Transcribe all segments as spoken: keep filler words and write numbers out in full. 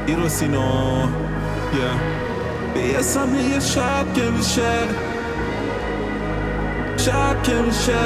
ایروسینو بیاسم یه شب که میشه شب که میشه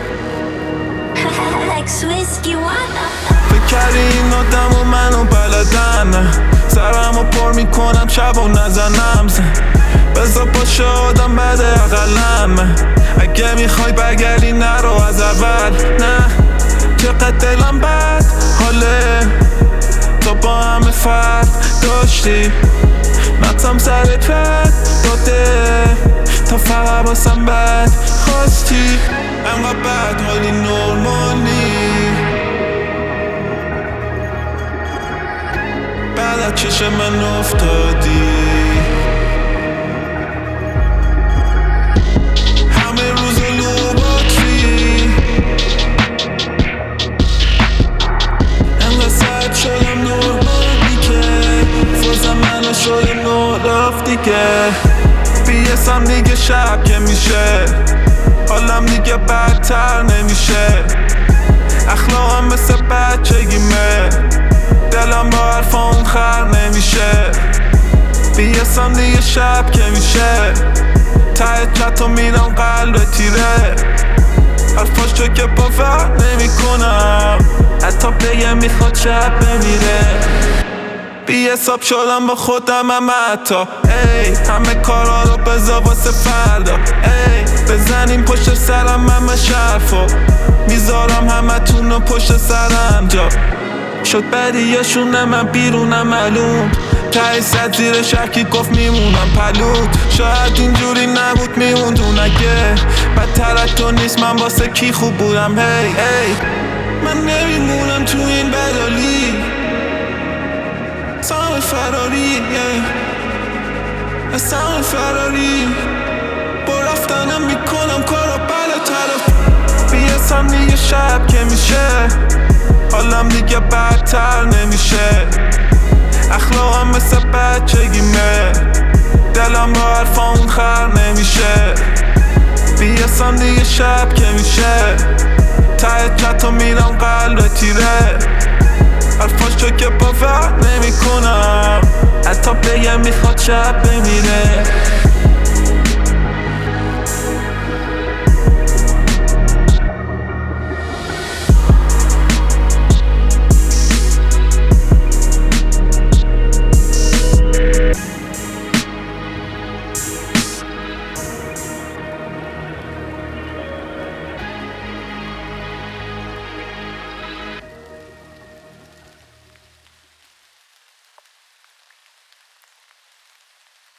فکر کردی این آدم و منو بلدن سرمو پر میکنم شب و نزنم بذار باشه آدم بده اقلم اگه میخوای برگردی نرو از اول نه چقدر دلم بد حاله تو با همه فرق داشتی نتم سرت رد داده تا فقط باسم بد خواستی انقدر بد حالی نورمالی بعد از چشم من افتادی همه روز لو باتری انقدر سرد شدم نورمالی که فوزم منو شده نور رفت دیگه بیاسم دیگه شب که میشه حالم دیگه بدتر نمیشه اخلاقم مثل بچگیمه دلم با حرفان خر نمیشه بیاسم دیگه شب که میشه ته چطا میرم قلب تیره حرفاش تو که باور نمی کنم حتی بگه میخواد شب بمیره بی حساب شدم با خودم هم حتی ای همه کارا رو بذار واسه فردا ای بزنیم پشت سرم همه شرفا میذارم همه تون رو پشت سرم جا شد بدیاشونه من بیرونم معلوم تایی صد زیر شرکی گفت میمونم پلود شاید اینجوری نبود میموندون اگه بدتر از تو نیست من واسه کی خوب بودم هی هی من نمیمونم تو این بدالی سام فراری سام فراری با رفتنم میکنم کارا بله طرف بیاسم دیگه شب که میشه حالم دیگه بدتر نمیشه اخلاقم مثل بچگیمه دلم با حرفان خر نمیشه بیاسم دیگه شب که میشه ته چطا میرم قلب تیره حرفاش تو که باور نمی کنم حتی بگم میخواد شب بمیره